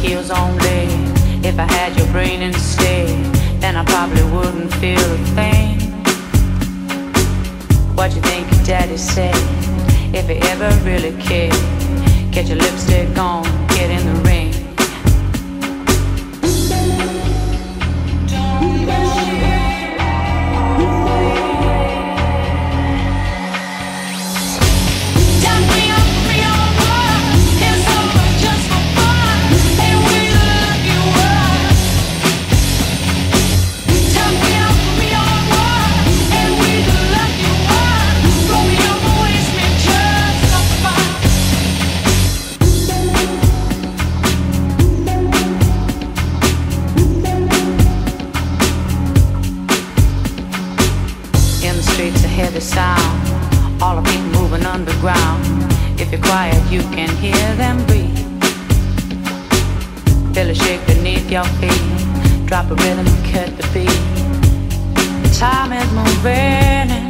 heels only. If I had your brain instead, then I probably wouldn't feel a thing. What you think your daddy said? If he ever really cared, get your lipstick on, get in the ring. Heavy sound, all the people moving underground. If you're quiet, you can hear them breathe. Feel a shake beneath your feet. Drop a rhythm and cut the beat. Time is moving.